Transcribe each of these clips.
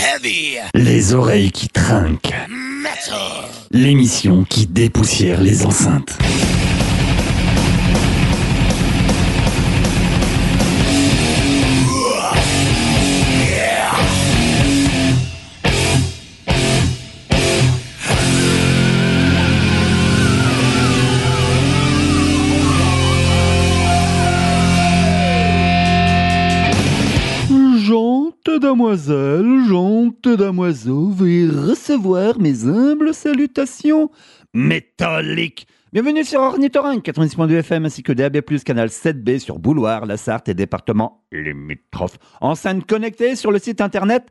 Heavy. Les oreilles qui trinquent. Metal. L'émission qui dépoussière les enceintes. Gentes damoiseaux, veuillez recevoir mes humbles salutations métalliques. Bienvenue sur Ornithorynque 96.2 FM ainsi que DAB+, canal 7B sur Bouloir, la Sarthe et département limitrophes. Enceinte connectée sur le site internet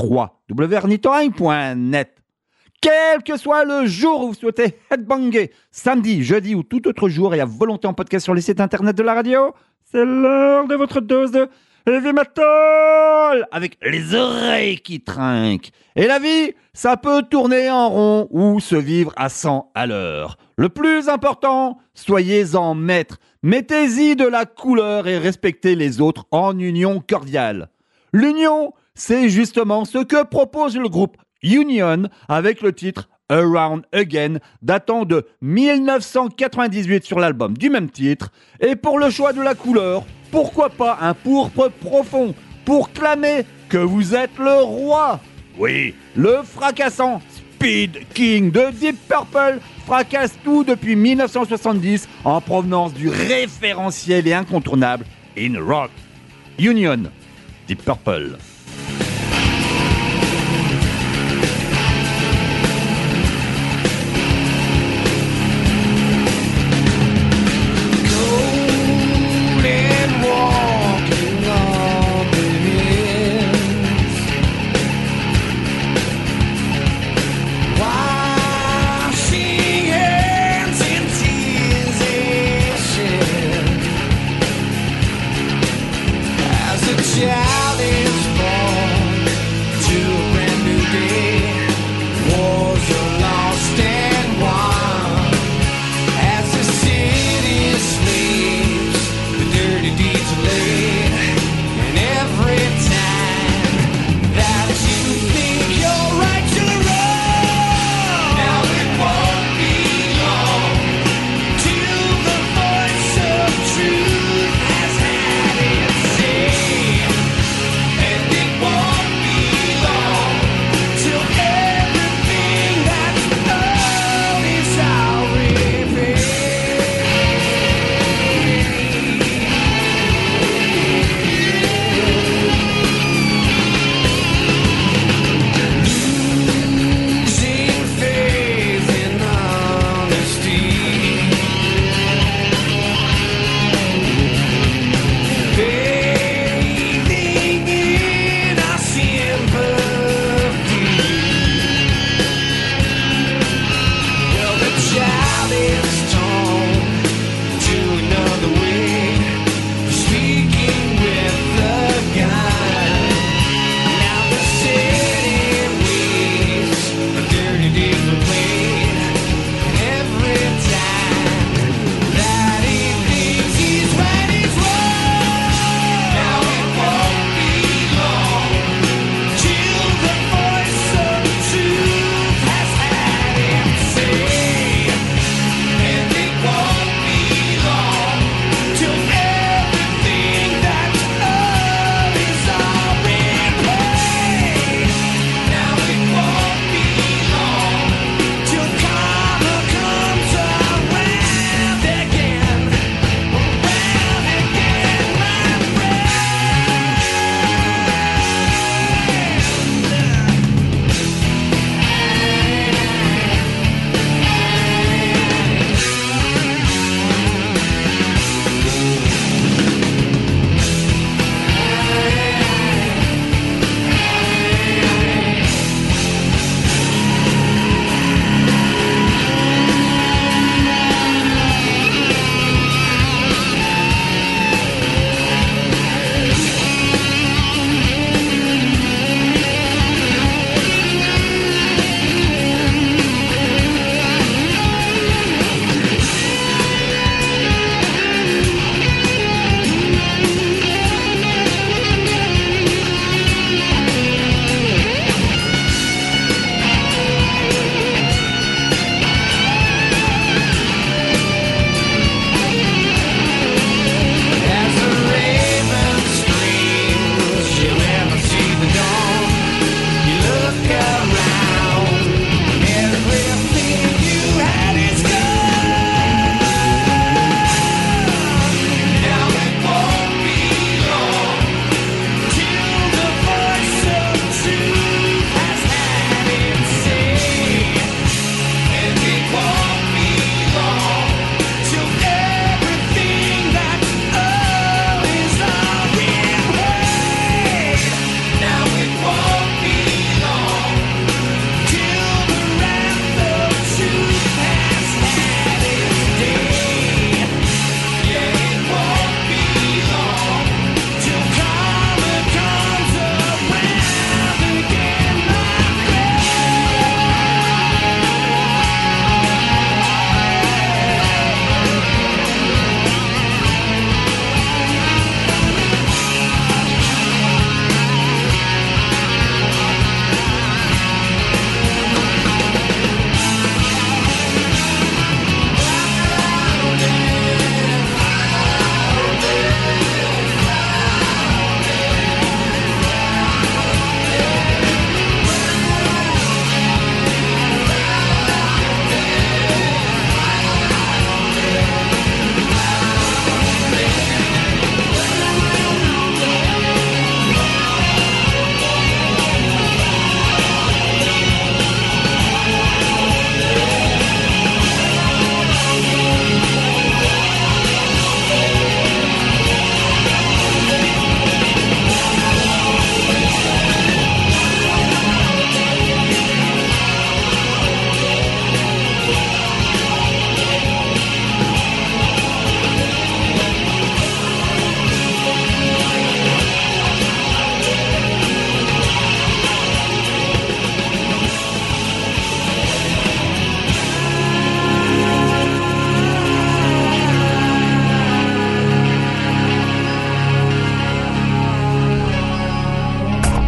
www.ornithorynque.net. Quel que soit le jour où vous souhaitez headbanger, samedi, jeudi ou tout autre jour et à volonté en podcast sur les sites internet de la radio, c'est l'heure de votre dose de heavy metal avec les oreilles qui trinquent. Et la vie, ça peut tourner en rond ou se vivre à 100 à l'heure. Le plus important, soyez-en maître. Mettez-y de la couleur et respectez les autres en union cordiale. L'union, c'est justement ce que propose le groupe Union avec le titre Around Again, datant de 1998 sur l'album du même titre. Et pour le choix de la couleur, pourquoi pas un pourpre profond pour clamer que vous êtes le roi. Oui, le fracassant Speed King de Deep Purple fracasse tout depuis 1970 en provenance du référentiel et incontournable In Rock. Union, Deep Purple. Child is born.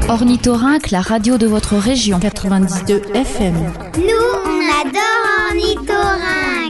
Ornithorynque, la radio de votre région. 92 FM. Nous, on adore Ornithorynque.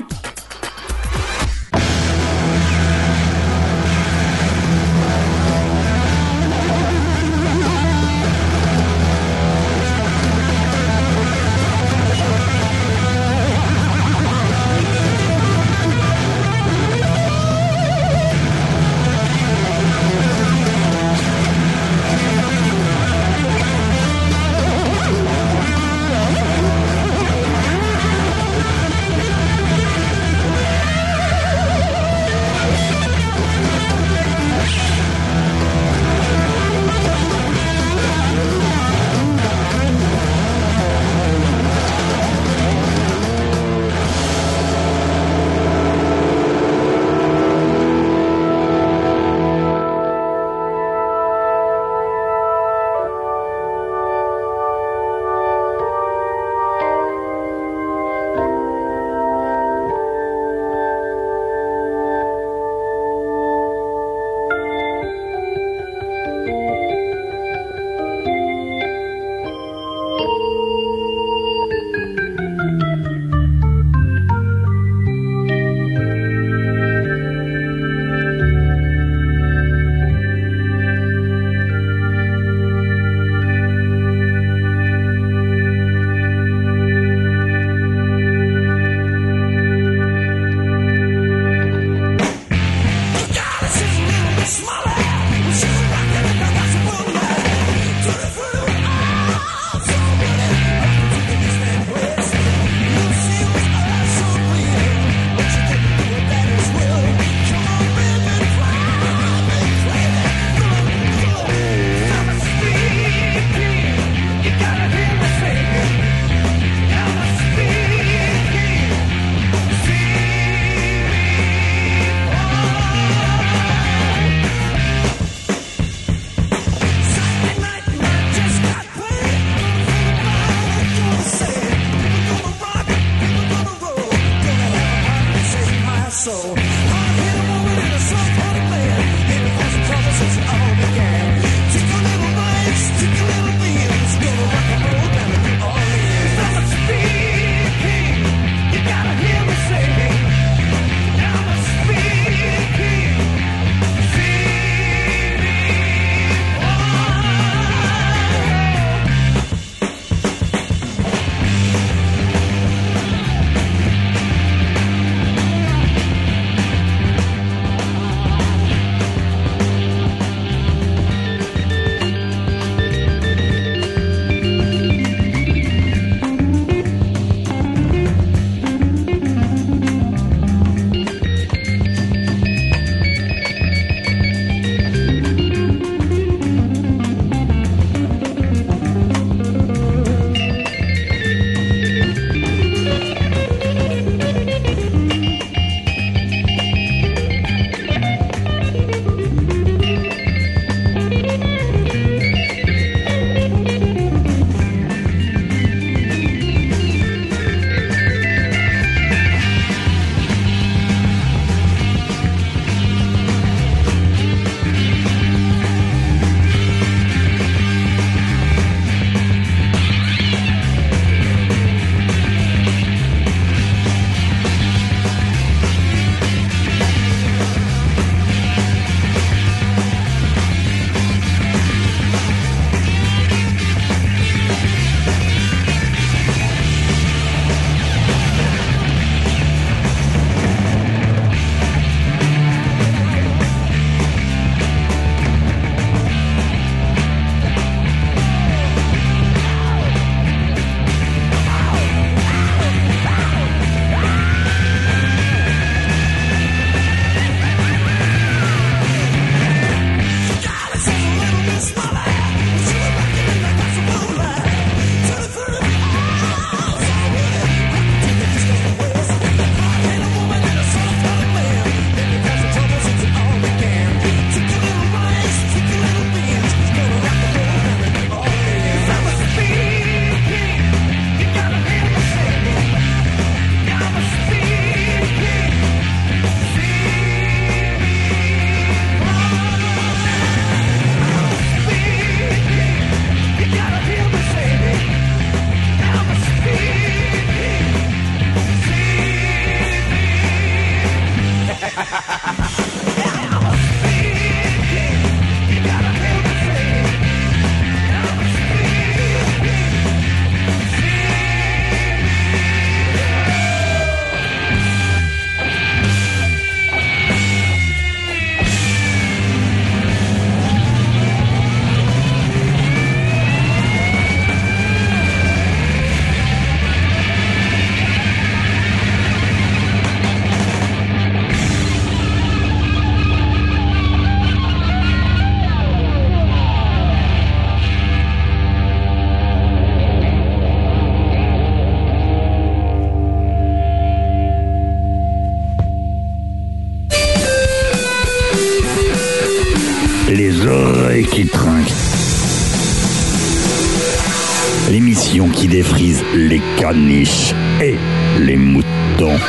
L'émission qui défrise les caniches et les moutons.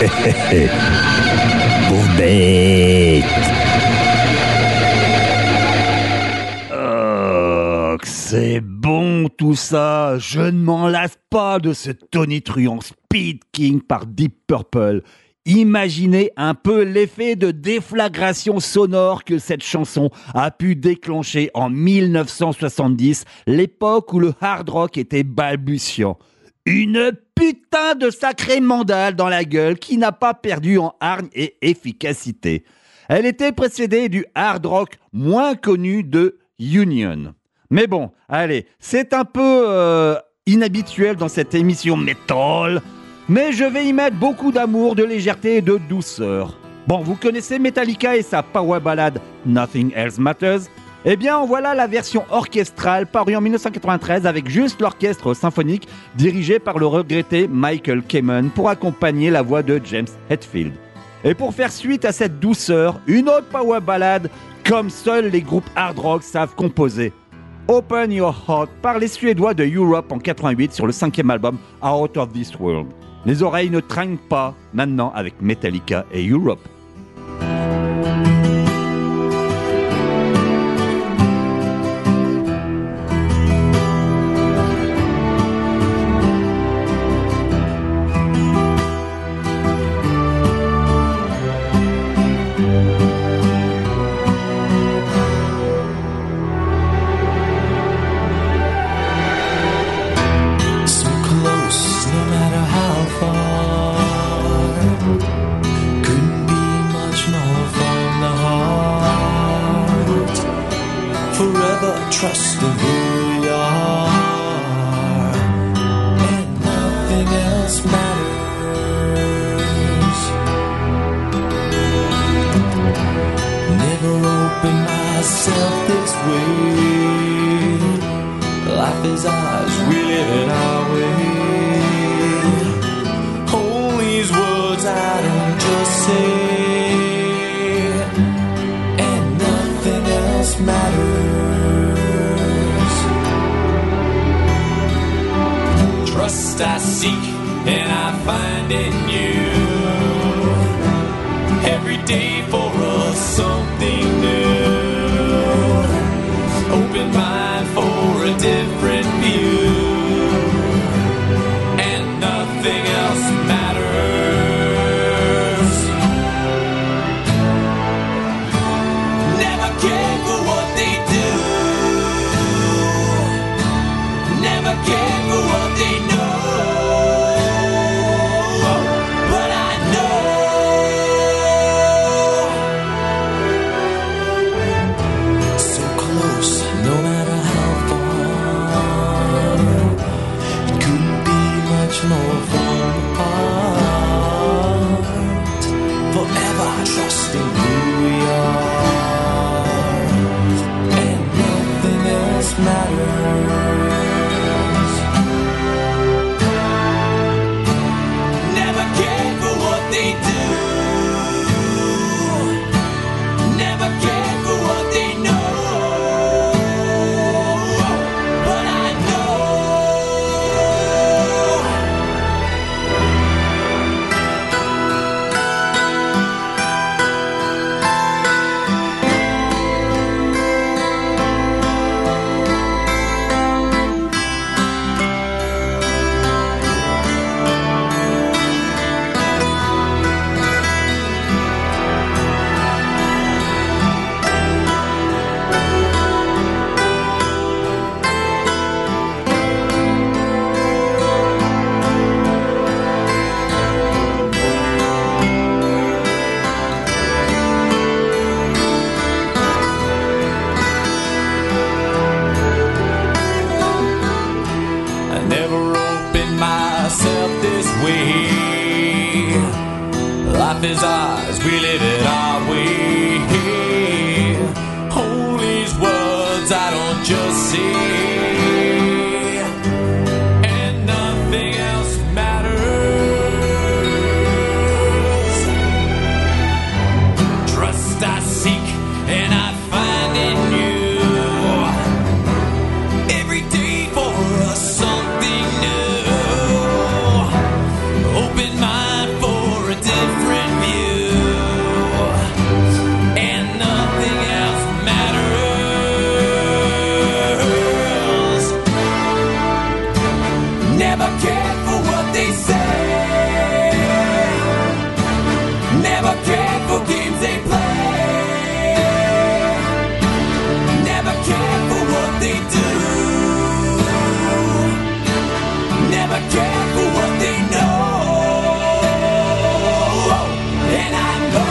Pauvre bête. Oh, que c'est bon tout ça. Je ne m'en lasse pas de ce tonitruant Speed King par Deep Purple. Imaginez un peu l'effet de déflagration sonore que cette chanson a pu déclencher en 1970, l'époque où le hard rock était balbutiant. Une putain de sacrée mandale dans la gueule qui n'a pas perdu en hargne et efficacité. Elle était précédée du hard rock moins connu de Union. Mais bon, allez, c'est un peu inhabituel dans cette émission metal, mais je vais y mettre beaucoup d'amour, de légèreté et de douceur. Bon, vous connaissez Metallica et sa power ballade Nothing Else Matters ? Eh bien, en voilà la version orchestrale parue en 1993 avec juste l'orchestre symphonique dirigé par le regretté Michael Kamen pour accompagner la voix de James Hetfield. Et pour faire suite à cette douceur, une autre power ballade comme seuls les groupes hard rock savent composer. Open Your Heart par les Suédois de Europe en 88 sur le 5e album Out of This World. Les oreilles ne trinquent pas maintenant avec Metallica et Europe. Trust in who we are, and nothing else matters. Never open myself this way. Life is ours, we live it our way. All these words I don't just say, and nothing else matters. Trust I seek and I find in you. Every day for us something new. Open mind for a different view. And nothing else matters. Never care for what they do. Never care for what they know. More from apart, forever trusting who we are, and nothing else matters. Never care for what they do. Never care for what they know. But I know. Life is ours, we live it our way. All these words I don't just say, and nothing else matters. Trust I seek and I find in you. Every day for us. Never cared for what they say. Never cared for games they play. Never cared for what they do. Never cared for what they know. And I know,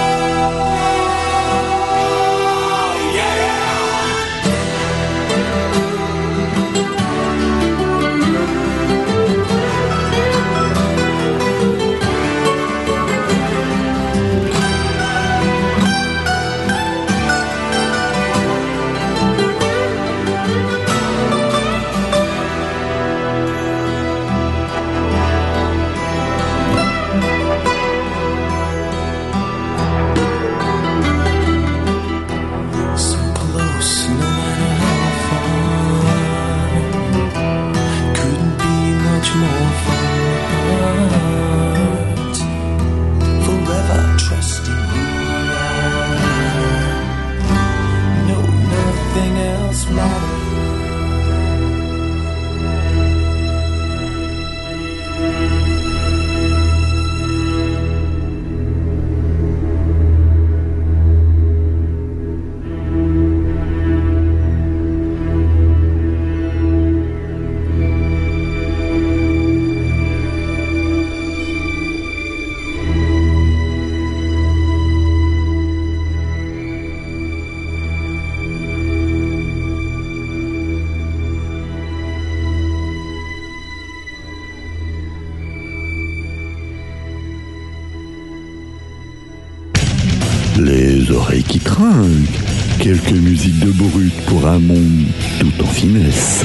Les oreilles qui trinquent, quelques musiques de brut pour un monde tout en finesse.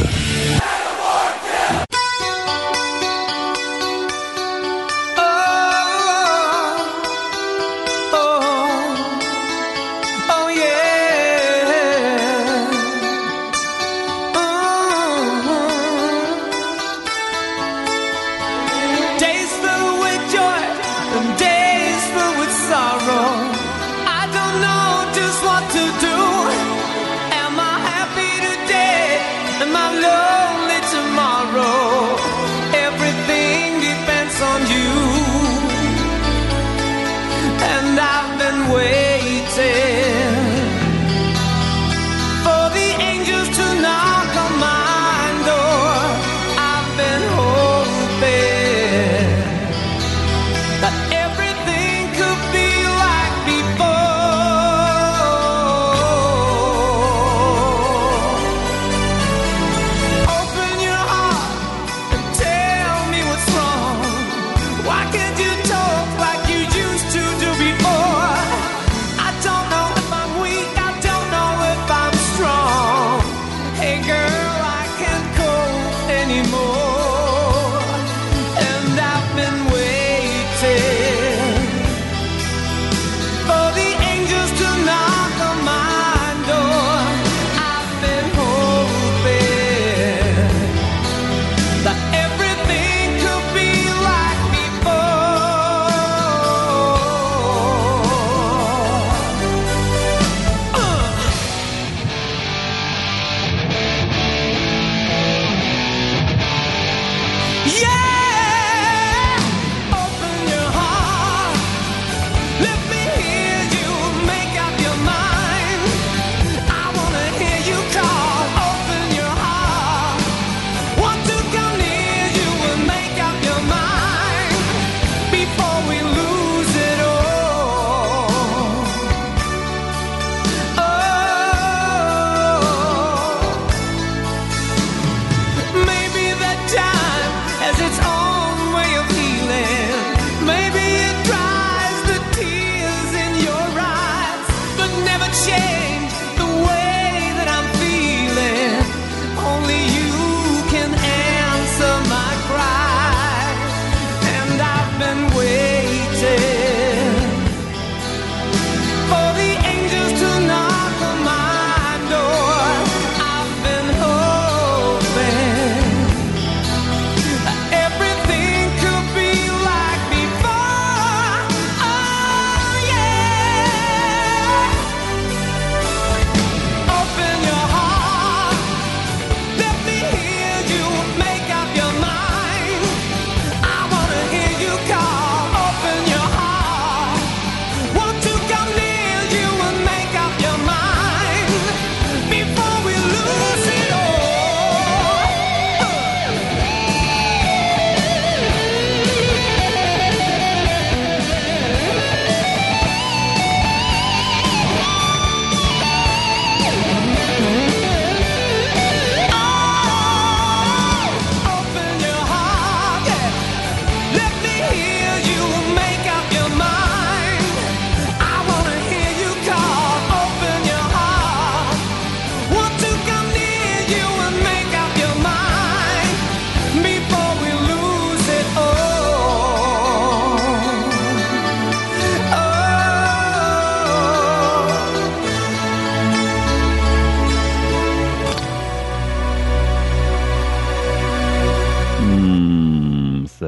Every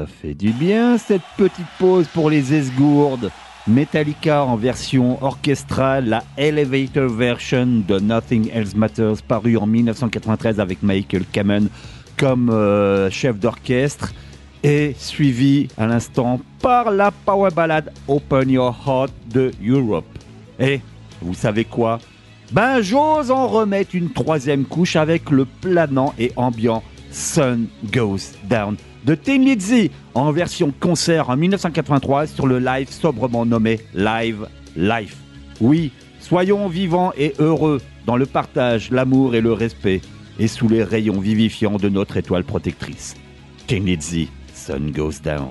fait du bien cette petite pause pour les esgourdes. Metallica en version orchestrale, la Elevator version de Nothing Else Matters, paru en 1993 avec Michael Kamen comme chef d'orchestre, et suivi à l'instant par la power ballad Open Your Heart de Europe. Et vous savez quoi ? Ben j'ose en remettre une troisième couche avec le planant et ambiant Sun Goes Down de Thin Lizzy en version concert en 1983 sur le live sobrement nommé Live Life. Oui, soyons vivants et heureux dans le partage, l'amour et le respect et sous les rayons vivifiants de notre étoile protectrice. Thin Lizzy, Sun Goes Down.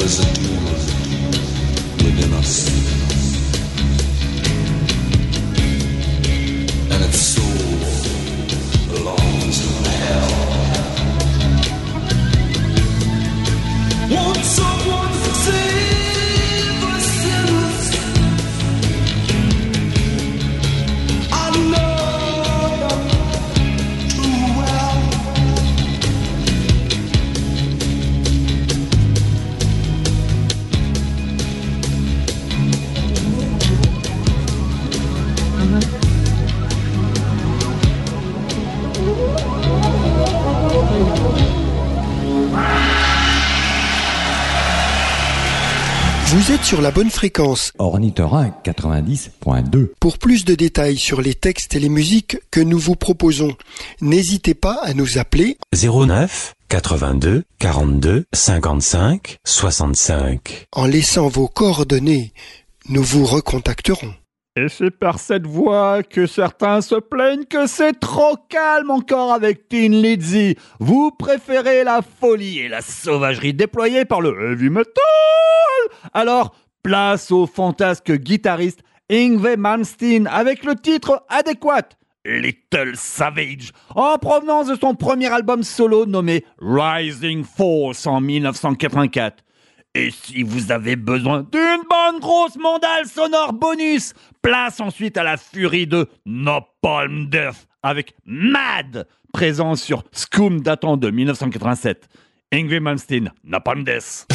is a demon within us, and its soul belongs in hell. Won't someone save us sinners? I know them too well. Vous êtes sur la bonne fréquence. Ornithorynque 90.2. Pour plus de détails sur les textes et les musiques que nous vous proposons, n'hésitez pas à nous appeler 09 82 42 55 65. en laissant vos coordonnées. Nous vous recontacterons. Et c'est par cette voix que certains se plaignent que c'est trop calme encore avec Thin Lizzy. Vous préférez la folie et la sauvagerie déployées par le heavy metal. Alors, place au fantasque guitariste Yngwie Malmsteen avec le titre adéquat, Little Savage, en provenance de son premier album solo nommé Rising Force en 1984. Et si vous avez besoin d'une bonne grosse mandale sonore bonus, place ensuite à la furie de Napalm Death avec Mad, présent sur Scum datant de 1987. Yngwie Malmsteen, Napalm Death.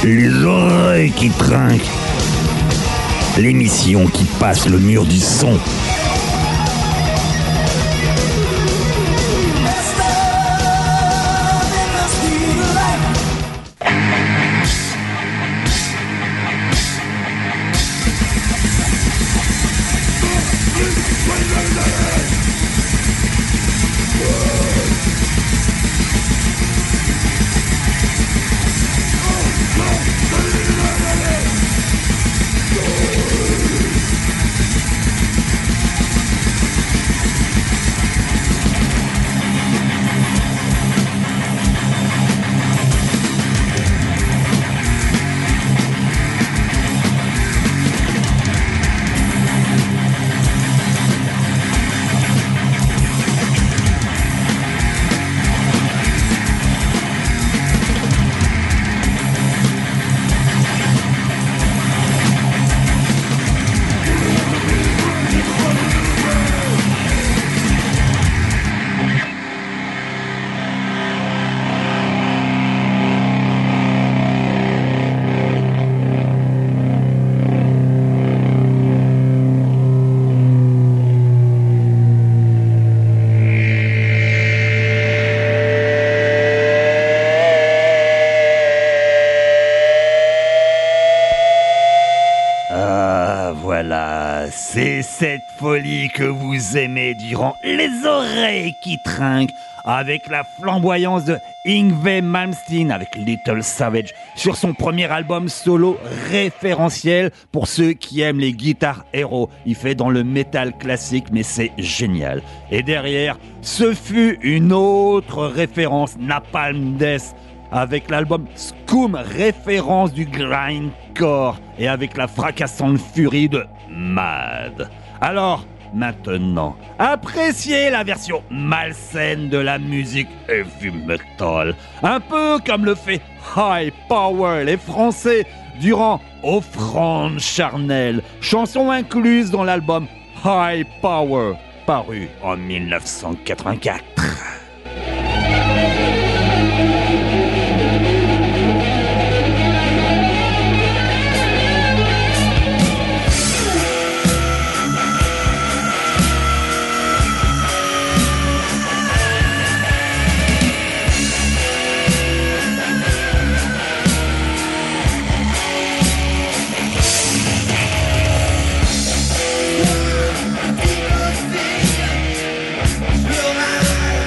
Les oreilles qui trinquent. L'émission qui passe le mur du son. Voilà, c'est cette folie que vous aimez durant Les Oreilles qui trinquent, avec la flamboyance de Yngwie Malmsteen avec Little Savage sur son premier album solo référentiel pour ceux qui aiment les guitares héros. Il fait dans le métal classique, mais c'est génial. Et derrière, ce fut une autre référence, Napalm Death, avec l'album Scum, référence du grindcore, et avec la fracassante furie de Mad. Alors, maintenant, appréciez la version malsaine de la musique heavy metal, un peu comme le fait High Power, les Français, durant Offrande charnelle, chanson incluse dans l'album High Power, paru en 1984. Your eyes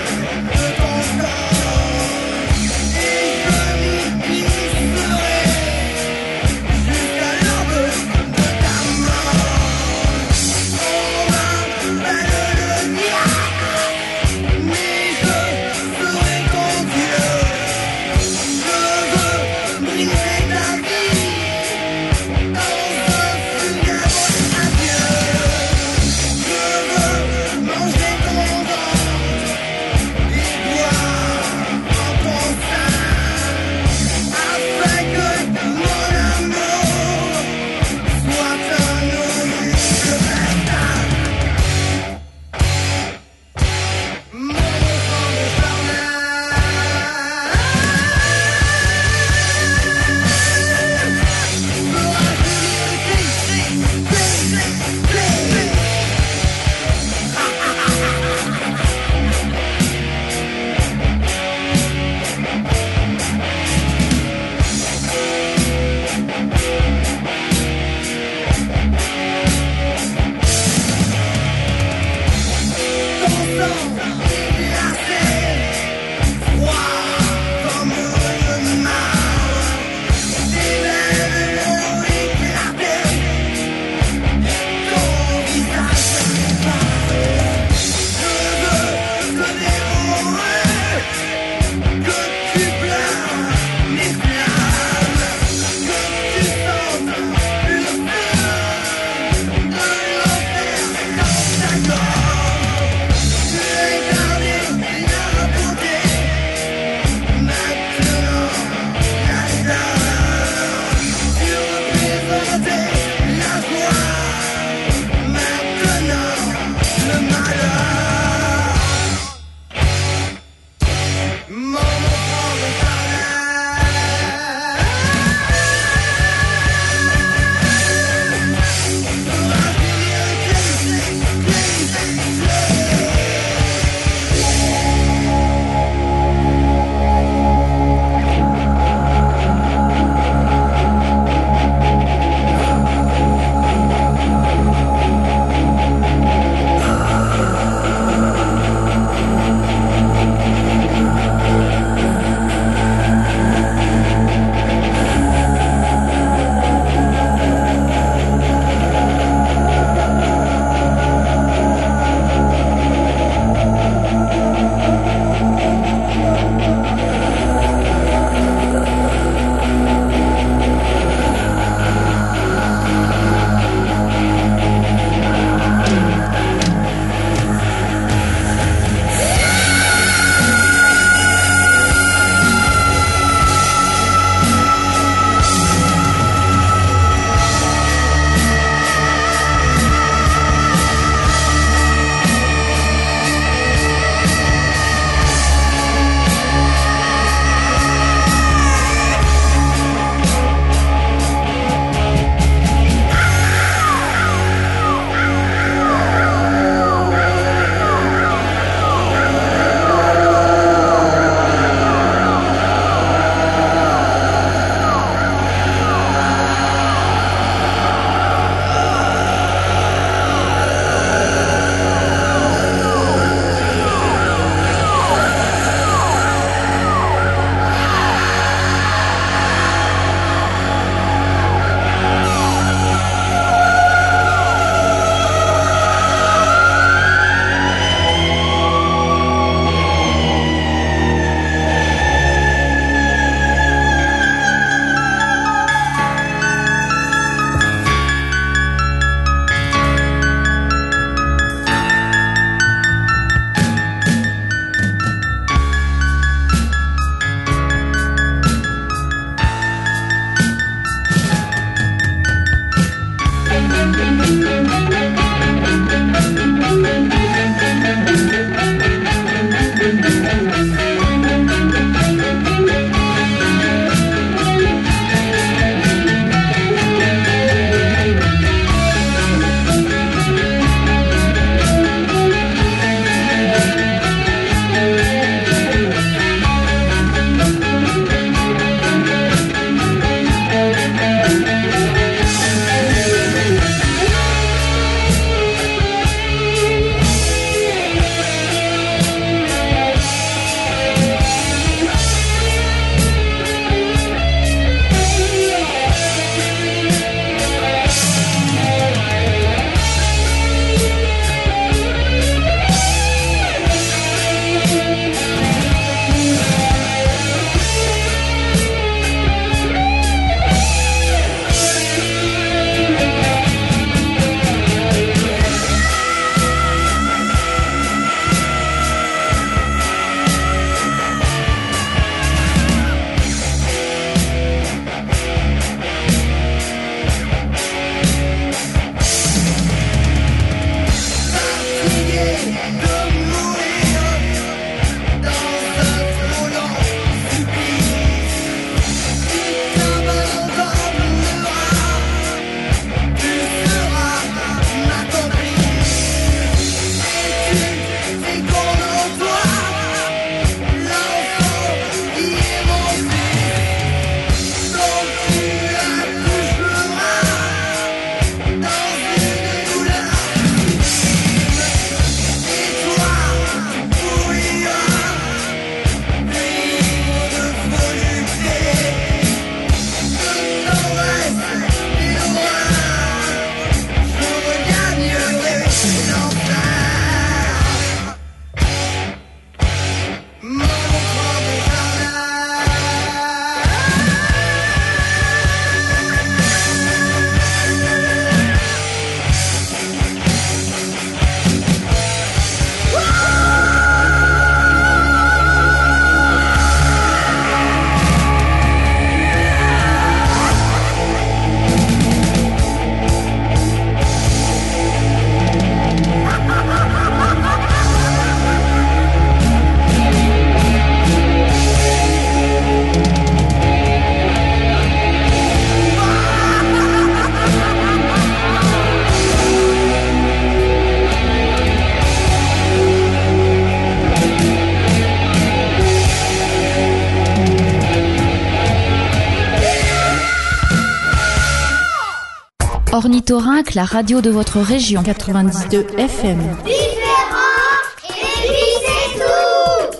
Ornithorynque, la radio de votre région 92 FM. Différent, et puis c'est tout.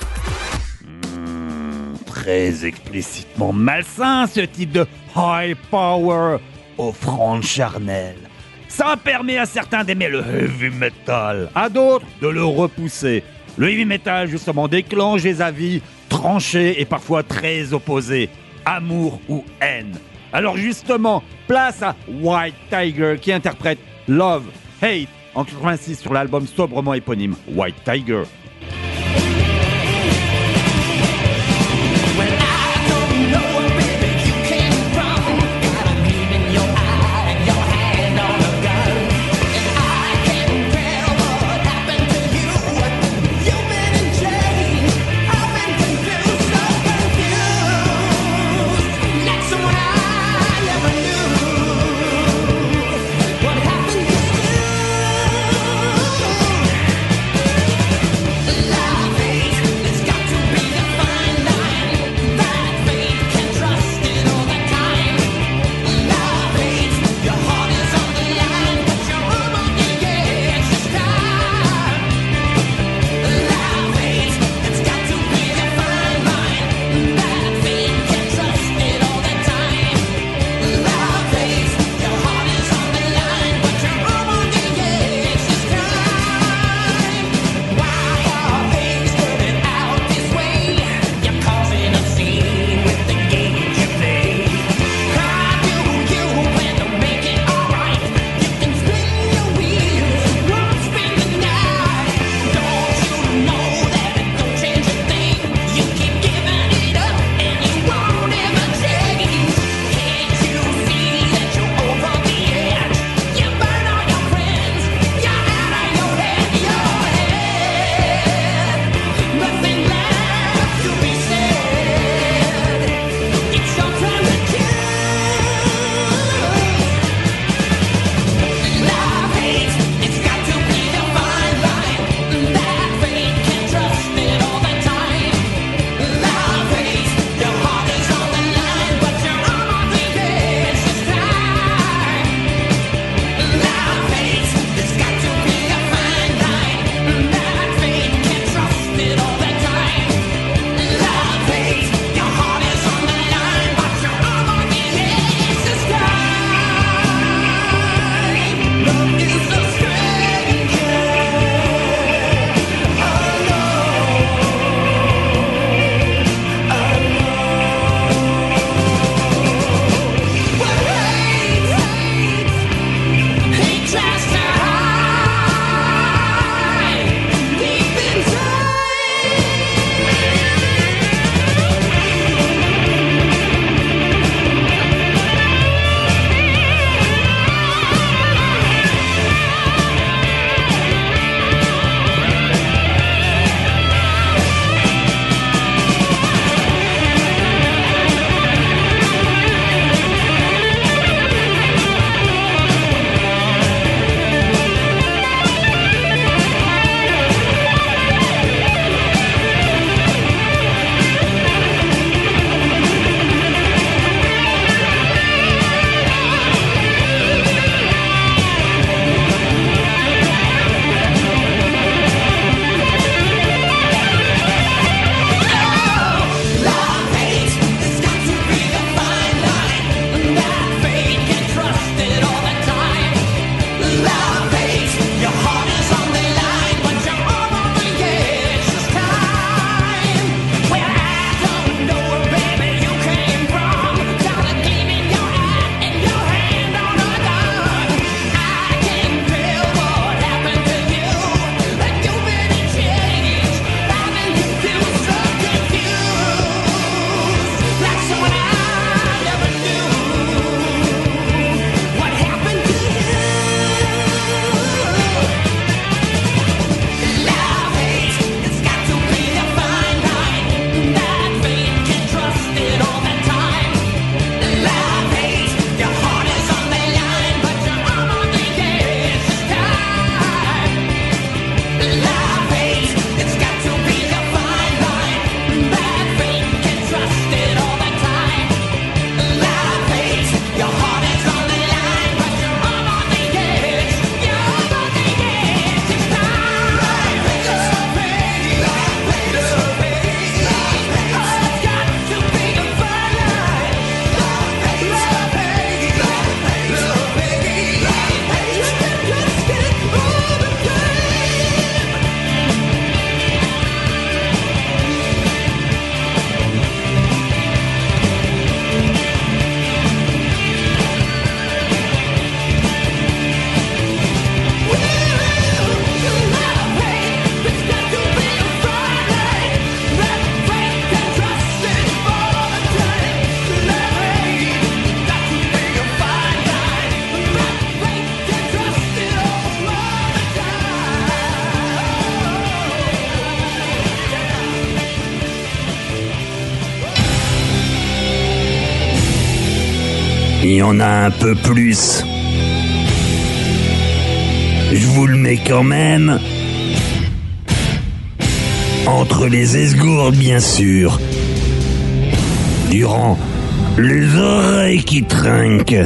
Très explicitement malsain ce type de high power offrande charnelle. Ça permet à certains d'aimer le heavy metal, à d'autres de le repousser. Le heavy metal justement déclenche des avis tranchés et parfois très opposés, amour ou haine. Alors justement, place à White Tiger qui interprète Love, Hate en 86 sur l'album sobrement éponyme White Tiger. La Il y en a un peu plus. Je vous le mets quand même. Entre les esgourdes, bien sûr. Durant les oreilles qui trinquent.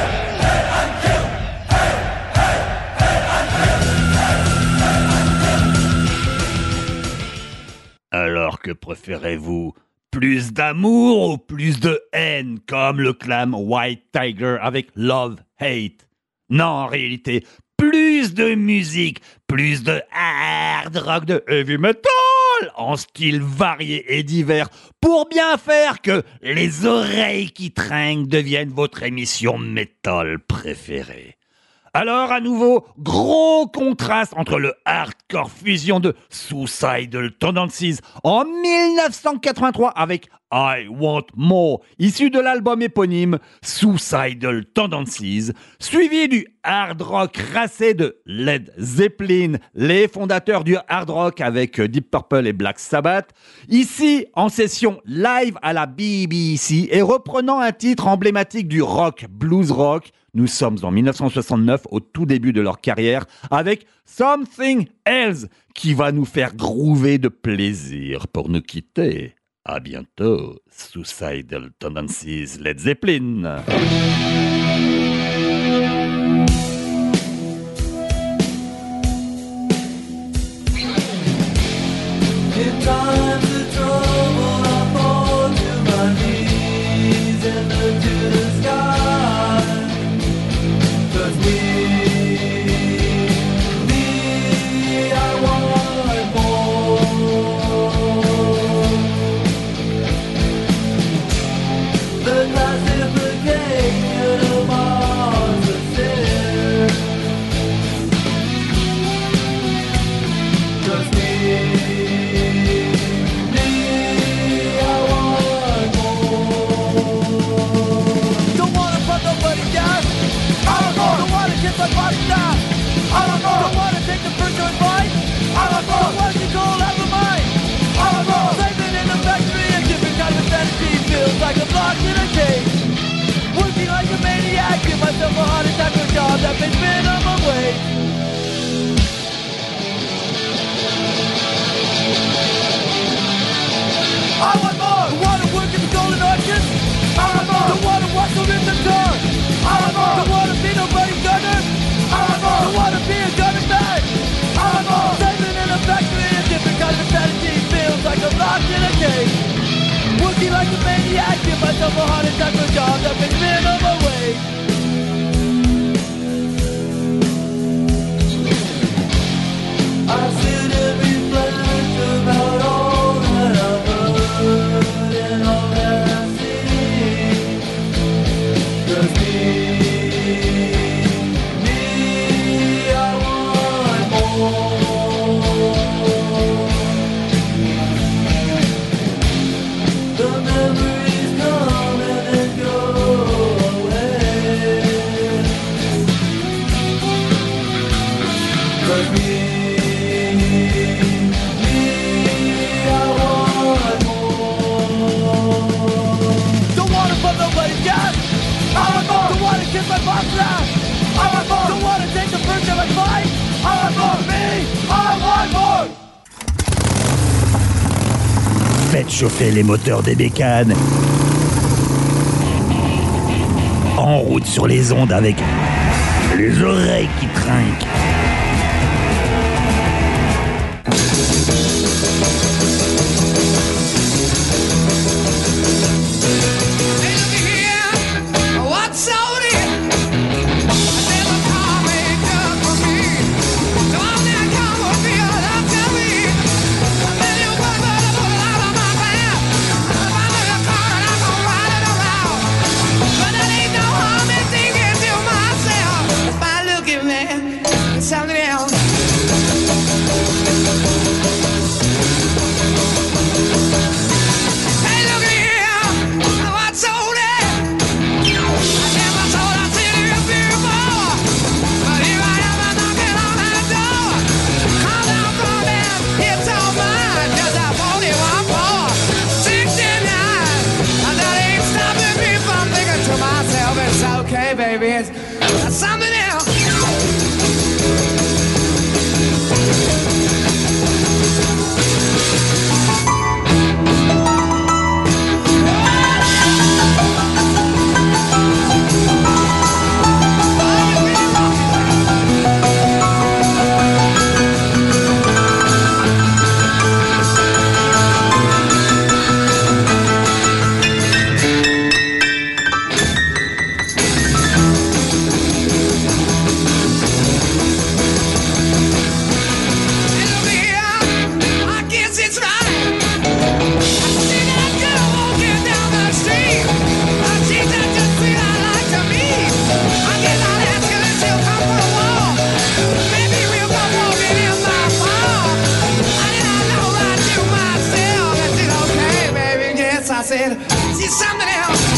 Alors que préférez-vous? Plus d'amour ou plus de haine, comme le clame White Tiger avec Love Hate? Non, en réalité, plus de musique, plus de hard rock, de heavy metal, en style varié et divers, pour bien faire que les oreilles qui trinquent deviennent votre émission métal préférée. Alors, à nouveau, gros contraste entre le hardcore fusion de Suicidal Tendencies en 1983 avec I Want More, issu de l'album éponyme Suicidal Tendencies, suivi du hard rock racé de Led Zeppelin, les fondateurs du hard rock avec Deep Purple et Black Sabbath, ici en session live à la BBC et reprenant un titre emblématique du rock, blues rock. Nous sommes en 1969, au tout début de leur carrière, avec Something Else, qui va nous faire groover de plaisir pour nous quitter. À bientôt, Suicidal Tendencies, Led Zeppelin. Working like a maniac, give myself a heart attack for a job that makes me on my way. I sit and reflect about all that I've heard and all that I see. 'Cause me, I want more. The memories come and then go away. 'Cause me, I want more. Don't wanna put nobody's gas. I want more. Don't wanna kiss my boss ass. I want more. Don't wanna take the first of advice. I want more. Me, I want more. Faites chauffer les moteurs des bécanes. En route sur les ondes avec les oreilles qui trinquent. Tell okay, baby. It's something else. I said, see something else.